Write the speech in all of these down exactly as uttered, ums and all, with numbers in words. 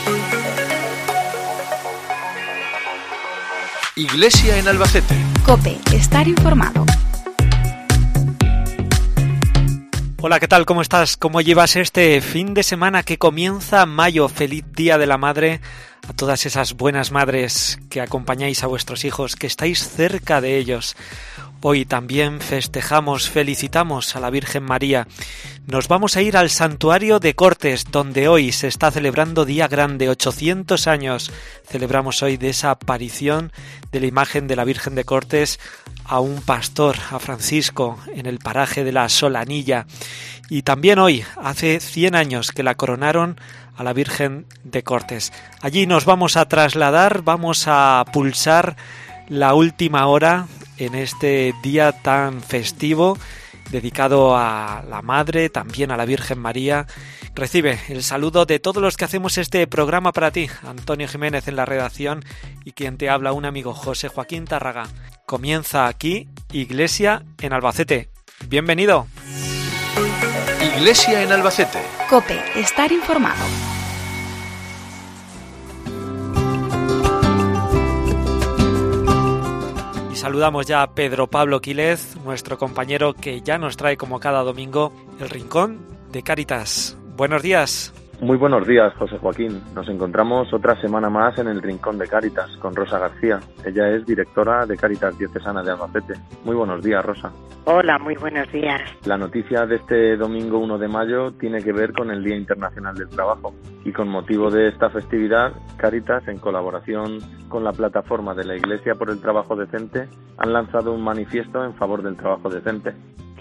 Iglesia en Albacete. COPE, estar informado. Hola, ¿qué tal? ¿Cómo estás? ¿Cómo llevas este fin de semana que comienza mayo? Feliz Día de la Madre a todas esas buenas madres que acompañáis a vuestros hijos, que estáis cerca de ellos. Hoy también festejamos, felicitamos a la Virgen María. Nos vamos a ir al Santuario de Cortes, donde hoy se está celebrando Día Grande, ochocientos años. Celebramos hoy de esa aparición de la imagen de la Virgen de Cortes a un pastor, a Francisco, en el paraje de la Solanilla. Y también hoy, hace cien años que la coronaron a la Virgen de Cortes. Allí nos vamos a trasladar, vamos a pulsar la última hora en este día tan festivo dedicado a la Madre, también a la Virgen María. Recibe el saludo de todos los que hacemos este programa para ti, Antonio Jiménez en la redacción y quien te habla, un amigo, José Joaquín Tárraga. Comienza aquí Iglesia en Albacete. Bienvenido. Iglesia en Albacete. COPE, estar informado. Saludamos ya a Pedro Pablo Quílez, nuestro compañero que ya nos trae como cada domingo el Rincón de Cáritas. Buenos días. Muy buenos días, José Joaquín. Nos encontramos otra semana más en el Rincón de Cáritas con Rosa García. Ella es directora de Cáritas Diocesana de Albacete. Muy buenos días, Rosa. Hola, muy buenos días. La noticia de este domingo uno de mayo tiene que ver con el Día Internacional del Trabajo y con motivo de esta festividad, Cáritas, en colaboración con la plataforma de la Iglesia por el Trabajo Decente, han lanzado un manifiesto en favor del trabajo decente.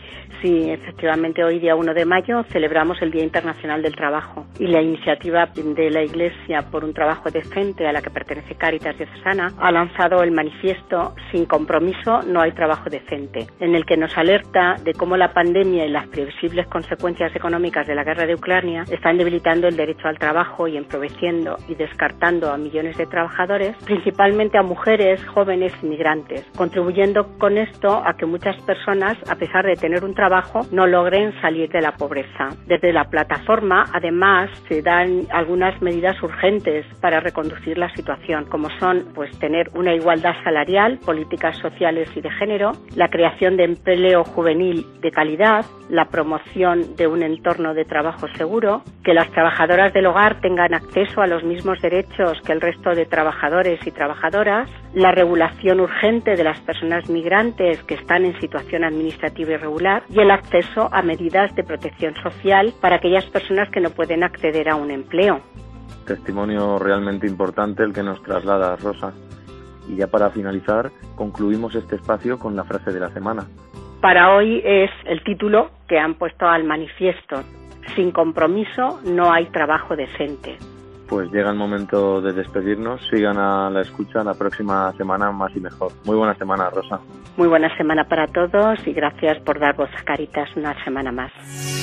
Sí, efectivamente, hoy día uno de mayo celebramos el Día Internacional del Trabajo y la iniciativa de la Iglesia por un trabajo decente a la que pertenece Cáritas Diocesana ha lanzado el manifiesto Sin compromiso no hay trabajo decente, en el que nos alerta de cómo la pandemia y las previsibles consecuencias económicas de la guerra de Ucrania están debilitando el derecho al trabajo y empobreciendo y descartando a millones de trabajadores, principalmente a mujeres, jóvenes y migrantes, contribuyendo con esto a que muchas personas, a pesar de tener un trabajo, no logren salir de la pobreza. Desde la plataforma, además, se dan algunas medidas urgentes para reconducir la situación, como son pues tener una igualdad salarial, políticas sociales y de género, la creación de empleo juvenil de calidad, la promoción de un entorno de trabajo seguro, que las trabajadoras del hogar tengan acceso a los mismos derechos que el resto de trabajadores y trabajadoras, la regulación urgente de las personas migrantes que están en situación administrativa irregular y el acceso a medidas de protección social para aquellas personas que no pueden acceder a un empleo. Testimonio realmente importante el que nos traslada Rosa. Y ya para finalizar, concluimos este espacio con la frase de la semana. Para hoy es el título que han puesto al manifiesto: Sin compromiso no hay trabajo decente. Pues llega el momento de despedirnos. Sigan a la escucha la próxima semana más y mejor. Muy buena semana, Rosa. Muy buena semana para todos y gracias por dar voz a Cáritas una semana más.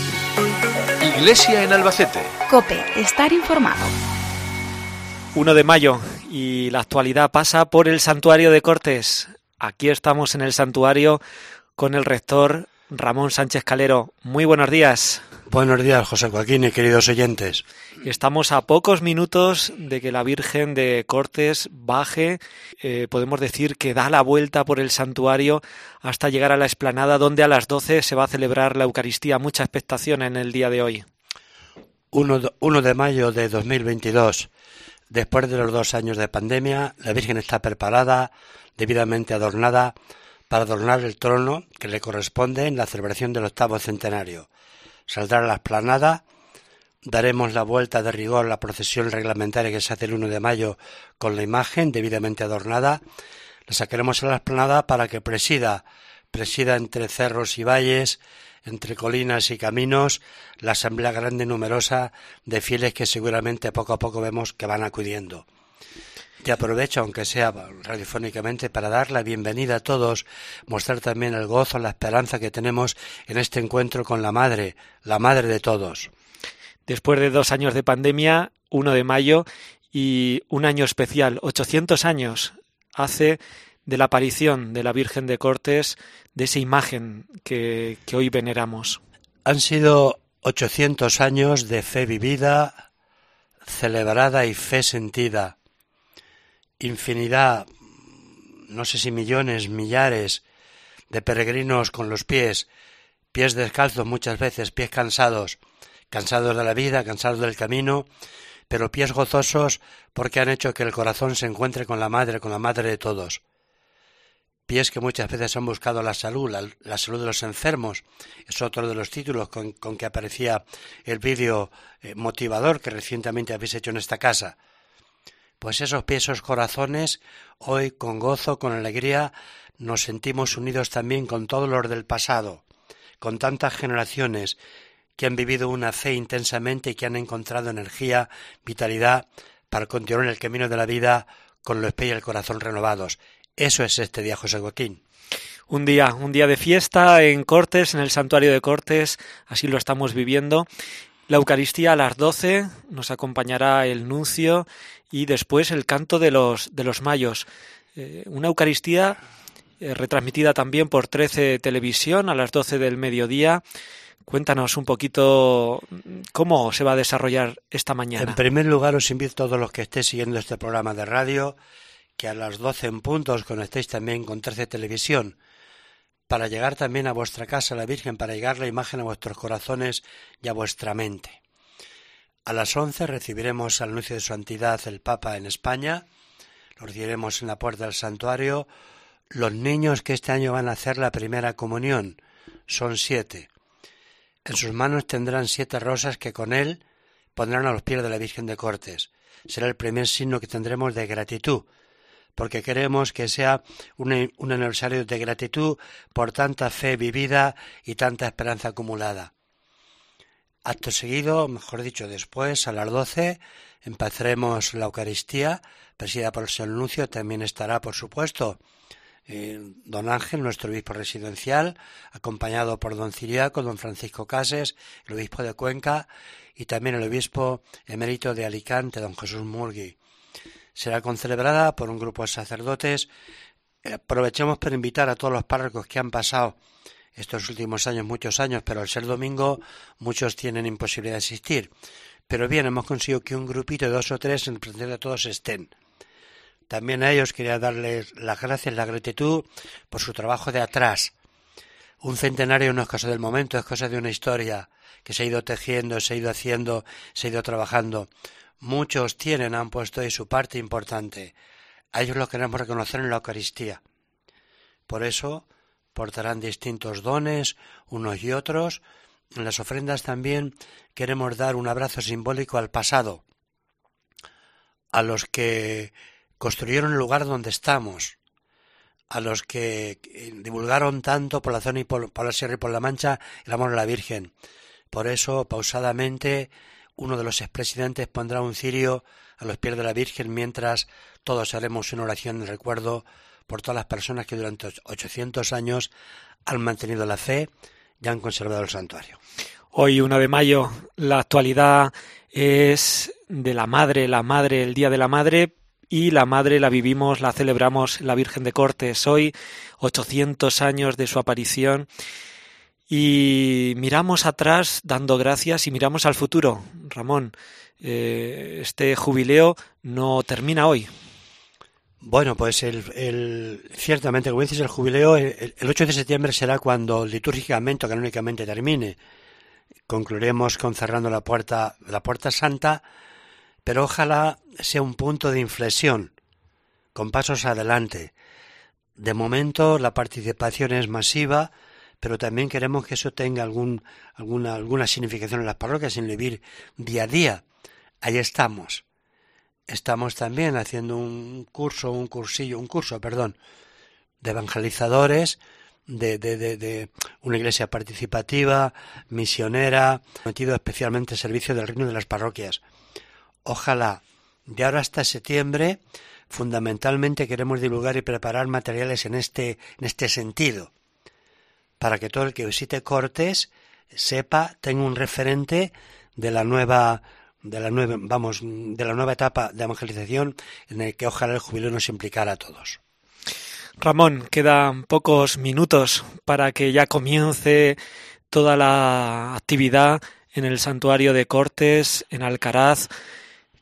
Iglesia en Albacete. COPE, estar informado. uno de mayo y la actualidad pasa por el Santuario de Cortes. Aquí estamos en el santuario con el rector Ramón Sánchez Calero. Muy buenos días. Buenos días, José Joaquín y queridos oyentes. Estamos a pocos minutos de que la Virgen de Cortes baje. Eh, podemos decir que da la vuelta por el santuario hasta llegar a la explanada, donde a las doce se va a celebrar la Eucaristía. Mucha expectación en el día de hoy. uno de mayo de dos mil veintidós. Después de los dos años de pandemia, la Virgen está preparada, debidamente adornada, para adornar el trono que le corresponde en la celebración del octavo centenario. Saldrá a la explanada, daremos la vuelta de rigor a la procesión reglamentaria que se hace el uno de mayo con la imagen debidamente adornada. La sacaremos a la explanada para que presida, presida entre cerros y valles, entre colinas y caminos, la asamblea grande y numerosa de fieles que seguramente poco a poco vemos que van acudiendo. Y aprovecho, aunque sea radiofónicamente, para dar la bienvenida a todos, mostrar también el gozo, la esperanza que tenemos en este encuentro con la Madre, la Madre de todos. Después de dos años de pandemia, uno de mayo y un año especial, ochocientos años hace de la aparición de la Virgen de Cortes, de esa imagen que, que hoy veneramos. Han sido ochocientos años de fe vivida, celebrada y fe sentida. Infinidad, no sé si millones, millares de peregrinos con los pies, pies descalzos muchas veces, pies cansados, cansados de la vida, cansados del camino, pero pies gozosos porque han hecho que el corazón se encuentre con la madre, con la madre de todos. Pies que muchas veces han buscado la salud, la, la salud de los enfermos. Es otro de los títulos con, con que aparecía el vídeo eh, motivador que recientemente habéis hecho en esta casa. Pues esos pies, esos corazones, hoy con gozo, con alegría, nos sentimos unidos también con todos los del pasado, con tantas generaciones que han vivido una fe intensamente y que han encontrado energía, vitalidad para continuar en el camino de la vida con los pies y el corazón renovados. Eso es este día, José Joaquín. Un día, un día de fiesta en Cortes, en el santuario de Cortes, así lo estamos viviendo. La Eucaristía a las doce, nos acompañará el nuncio y después el canto de los, de los mayos. Eh, una Eucaristía eh, retransmitida también por trece Televisión a las doce del mediodía. Cuéntanos un poquito cómo se va a desarrollar esta mañana. En primer lugar, os invito a todos los que estéis siguiendo este programa de radio que a las doce en punto os conectéis también con trece Televisión, para llegar también a vuestra casa la Virgen, para llegar la imagen a vuestros corazones y a vuestra mente. A las once recibiremos al nuncio de su santidad el Papa en España, lo recibiremos en la puerta del santuario. Los niños que este año van a hacer la primera comunión son siete. En sus manos tendrán siete rosas que con él pondrán a los pies de la Virgen de Cortes. Será el primer signo que tendremos de gratitud, porque queremos que sea un, un aniversario de gratitud por tanta fe vivida y tanta esperanza acumulada. Acto seguido, mejor dicho, después, a las doce, empezaremos la Eucaristía, presidida por el señor nuncio. También estará, por supuesto, eh, don Ángel, nuestro obispo residencial, acompañado por don Ciriaco, don Francisco Cases, el obispo de Cuenca, y también el obispo emérito de Alicante, don Jesús Murgui. Será concelebrada por un grupo de sacerdotes. Aprovechemos para invitar a todos los párrocos que han pasado estos últimos años, muchos años, pero al ser domingo muchos tienen imposibilidad de asistir. Pero bien, hemos conseguido que un grupito de dos o tres en presencia de todos estén. También a ellos quería darles las gracias, la gratitud por su trabajo de atrás. Un centenario no es cosa del momento, es cosa de una historia que se ha ido tejiendo, se ha ido haciendo, se ha ido trabajando. Muchos tienen, han puesto ahí su parte importante. A ellos los queremos reconocer en la Eucaristía. Por eso portarán distintos dones, unos y otros. En las ofrendas también queremos dar un abrazo simbólico al pasado, a los que construyeron el lugar donde estamos, a los que divulgaron tanto por la zona y por, por la Sierra y por la Mancha el amor a la Virgen. Por eso, pausadamente, uno de los expresidentes pondrá un cirio a los pies de la Virgen mientras todos haremos una oración de recuerdo por todas las personas que durante ochocientos años han mantenido la fe y han conservado el santuario. Hoy, uno de mayo, la actualidad es de la Madre, la Madre, el Día de la Madre, y la Madre la vivimos, la celebramos la Virgen de Cortes. Hoy, ochocientos años de su aparición. Y miramos atrás dando gracias y miramos al futuro. Ramón, eh, este jubileo no termina hoy. Bueno, pues el, el, ciertamente, como dices, el jubileo, el, el ocho de septiembre será cuando litúrgicamente o canónicamente termine. Concluiremos con cerrando la puerta, la puerta santa, pero ojalá sea un punto de inflexión, con pasos adelante. De momento la participación es masiva, pero también queremos que eso tenga algún, alguna, alguna significación en las parroquias, en vivir día a día. Ahí estamos. Estamos también haciendo un curso, un cursillo, un curso, perdón, de evangelizadores, de, de, de, de una iglesia participativa, misionera, metido especialmente al servicio del reino de las parroquias. Ojalá, de ahora hasta septiembre, fundamentalmente queremos divulgar y preparar materiales en este, en este sentido, para que todo el que visite Cortes sepa, tenga un referente de la nueva, de la nueva, vamos, de la nueva etapa de evangelización en el que ojalá el jubileo nos implicara a todos. Ramón, quedan pocos minutos para que ya comience toda la actividad en el santuario de Cortes, en Alcaraz.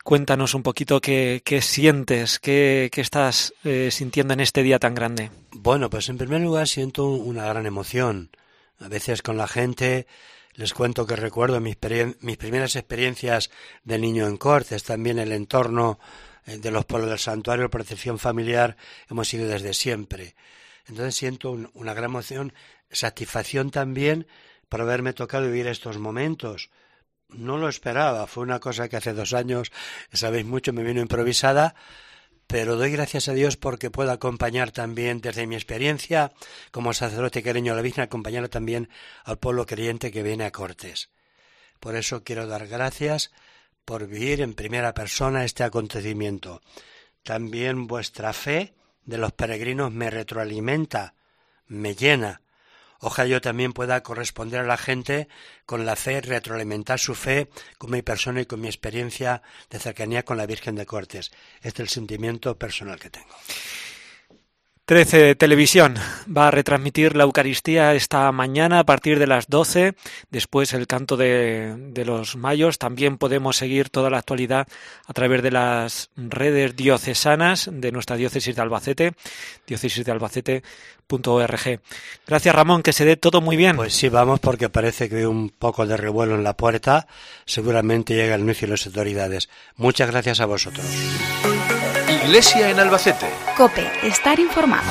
Cuéntanos un poquito qué, qué sientes, qué, qué estás eh, sintiendo en este día tan grande. Bueno, pues en primer lugar siento una gran emoción. A veces con la gente les cuento que recuerdo mis, perien- mis primeras experiencias de niño en Cortes, también el entorno eh, de los pueblos del santuario, protección familiar, hemos ido desde siempre. Entonces siento un, una gran emoción, satisfacción también por haberme tocado vivir estos momentos. No lo esperaba, fue una cosa que hace dos años, sabéis mucho, me vino improvisada, pero doy gracias a Dios porque puedo acompañar también desde mi experiencia como sacerdote quereño a la Virgen, acompañar también al pueblo creyente que viene a Cortes. Por eso quiero dar gracias por vivir en primera persona este acontecimiento. También vuestra fe de los peregrinos me retroalimenta, me llena. Ojalá yo también pueda corresponder a la gente con la fe, retroalimentar su fe con mi persona y con mi experiencia de cercanía con la Virgen de Cortes. Este es el sentimiento personal que tengo. trece Televisión va a retransmitir la Eucaristía esta mañana a partir de las doce, después el canto de, de los mayos. También podemos seguir toda la actualidad a través de las redes diocesanas de nuestra diócesis de Albacete, diócesis de albacete punto org. Gracias, Ramón, que se dé todo muy bien. Pues sí, vamos, porque parece que hay un poco de revuelo en la puerta. Seguramente llega el anuncio de las autoridades. Muchas gracias a vosotros. Iglesia en Albacete. COPE, estar informado.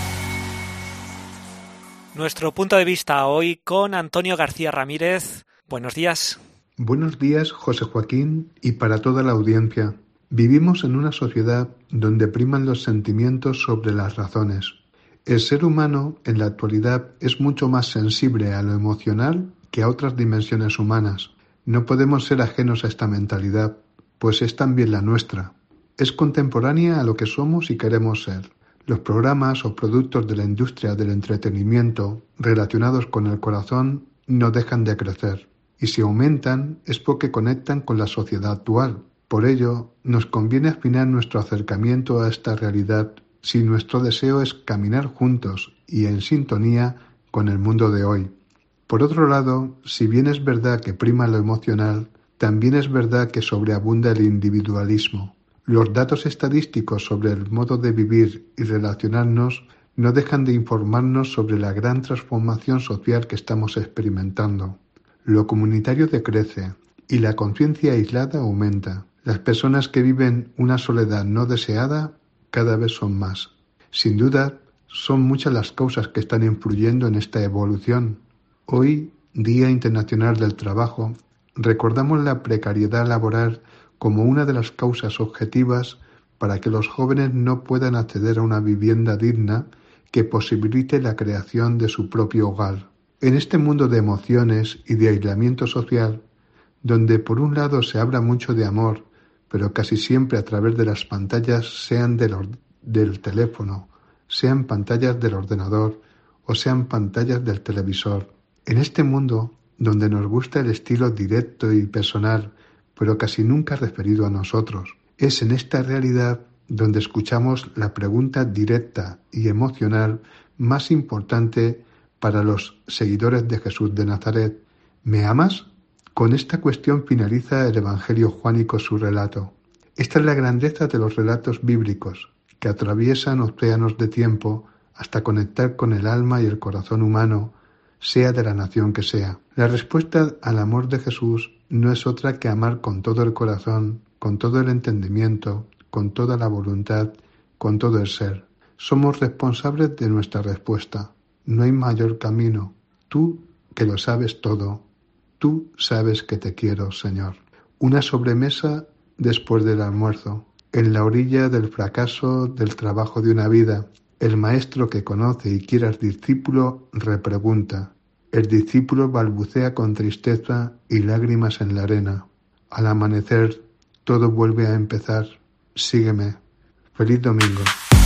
Nuestro punto de vista hoy con Antonio García Ramírez. Buenos días. Buenos días, José Joaquín, y para toda la audiencia. Vivimos en una sociedad donde priman los sentimientos sobre las razones. El ser humano, en la actualidad, es mucho más sensible a lo emocional que a otras dimensiones humanas. No podemos ser ajenos a esta mentalidad, pues es también la nuestra. Es contemporánea a lo que somos y queremos ser. Los programas o productos de la industria del entretenimiento relacionados con el corazón no dejan de crecer, y si aumentan es porque conectan con la sociedad actual. Por ello, nos conviene afinar nuestro acercamiento a esta realidad si nuestro deseo es caminar juntos y en sintonía con el mundo de hoy. Por otro lado, si bien es verdad que prima lo emocional, también es verdad que sobreabunda el individualismo. Los datos estadísticos sobre el modo de vivir y relacionarnos no dejan de informarnos sobre la gran transformación social que estamos experimentando. Lo comunitario decrece y la conciencia aislada aumenta. Las personas que viven una soledad no deseada cada vez son más. Sin duda, son muchas las causas que están influyendo en esta evolución. Hoy, Día Internacional del Trabajo, recordamos la precariedad laboral como una de las causas objetivas para que los jóvenes no puedan acceder a una vivienda digna que posibilite la creación de su propio hogar. En este mundo de emociones y de aislamiento social, donde por un lado se habla mucho de amor, pero casi siempre a través de las pantallas, sean del, or- del teléfono, sean pantallas del ordenador o sean pantallas del televisor. En este mundo, donde nos gusta el estilo directo y personal, pero casi nunca referido a nosotros, es en esta realidad donde escuchamos la pregunta directa y emocional más importante para los seguidores de Jesús de Nazaret. ¿Me amas? Con esta cuestión finaliza el Evangelio juánico su relato. Esta es la grandeza de los relatos bíblicos, que atraviesan océanos de tiempo hasta conectar con el alma y el corazón humano, sea de la nación que sea. La respuesta al amor de Jesús no es otra que amar con todo el corazón, con todo el entendimiento, con toda la voluntad, con todo el ser. Somos responsables de nuestra respuesta. No hay mayor camino. Tú, que lo sabes todo, tú sabes que te quiero, Señor. Una sobremesa después del almuerzo, en la orilla del fracaso del trabajo de una vida. El maestro que conoce y quiere al discípulo repregunta. El discípulo balbucea con tristeza y lágrimas en la arena. Al amanecer, todo vuelve a empezar. Sígueme. Feliz domingo.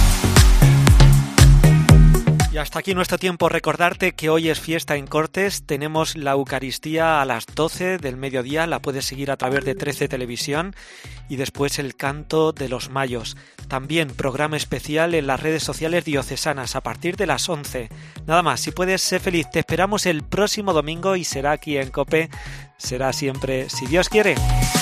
Y hasta aquí nuestro tiempo. Recordarte que hoy es fiesta en Cortes. Tenemos la Eucaristía a las doce del mediodía. La puedes seguir a través de trece Televisión. Y después el canto de los mayos. También programa especial en las redes sociales diocesanas a partir de las once. Nada más, si puedes ser feliz. Te esperamos el próximo domingo y será aquí en COPE. Será siempre, si Dios quiere.